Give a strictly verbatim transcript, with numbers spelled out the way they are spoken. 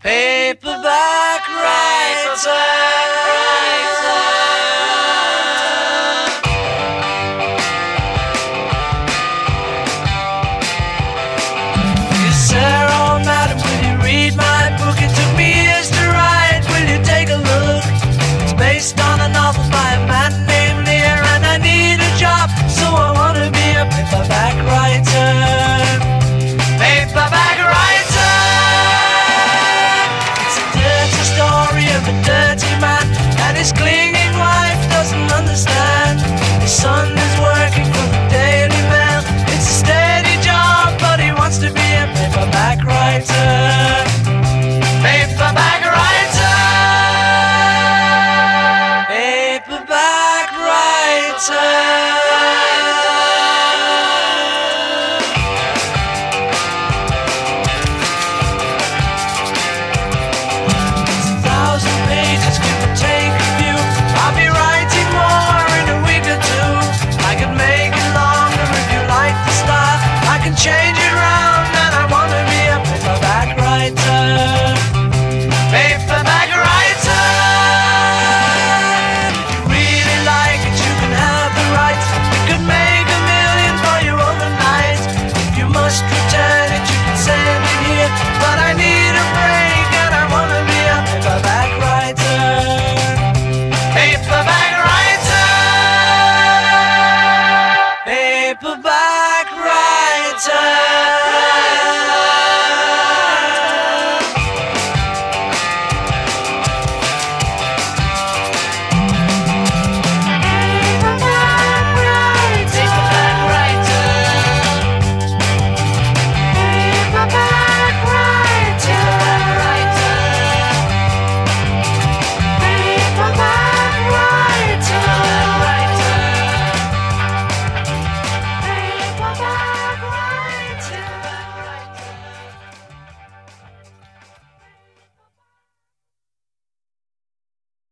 Paperback writer. Yes, sir, oh madam, will you read my book? It took me years to write. Will you take a look? It's based on a novel by a man named Lear, and I need a job, so I want to be a paperback writer. Paperback writer. It's a dirty story of a dirty man, and his clinging wife doesn't understand. His son is working for the Daily Mail. It's a steady job, but he wants to be a paperback writer. Paperback writer. Paperback writer. Change it round, and I wanna be a paperback writer. Paperback